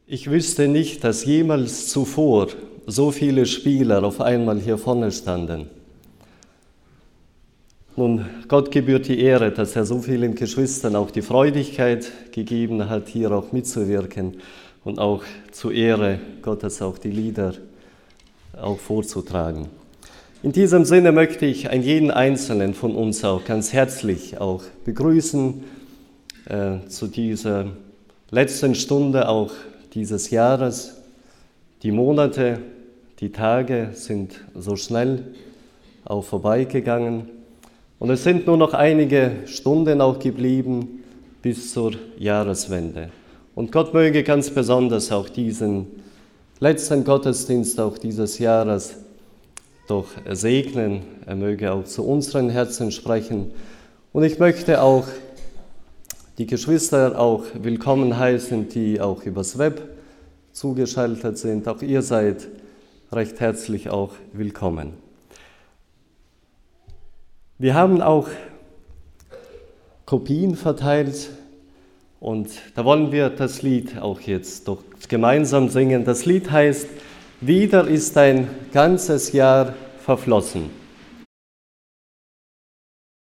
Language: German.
Ich wüsste nicht, dass jemals zuvor so viele Spieler auf einmal hier vorne standen. Nun, Gott gebührt die Ehre, dass er so vielen Geschwistern auch die Freudigkeit gegeben hat, hier auch mitzuwirken und auch zur Ehre Gottes auch die Lieder auch vorzutragen. In diesem Sinne möchte ich jeden Einzelnen von uns auch ganz herzlich auch begrüßen zu dieser letzten Stunde auch dieses Jahres. Die Monate, die Tage sind so schnell auch vorbeigegangen und es sind nur noch einige Stunden auch geblieben bis zur Jahreswende. Und Gott möge ganz besonders auch diesen letzten Gottesdienst auch dieses Jahres doch segnen. Er möge auch zu unseren Herzen sprechen. Und ich möchte auch die Geschwister auch willkommen heißen, die auch übers Web zugeschaltet sind. Auch ihr seid recht herzlich auch willkommen. Wir haben auch Kopien verteilt und da wollen wir das Lied auch jetzt doch gemeinsam singen. Das Lied heißt: Wieder ist ein ganzes Jahr verflossen.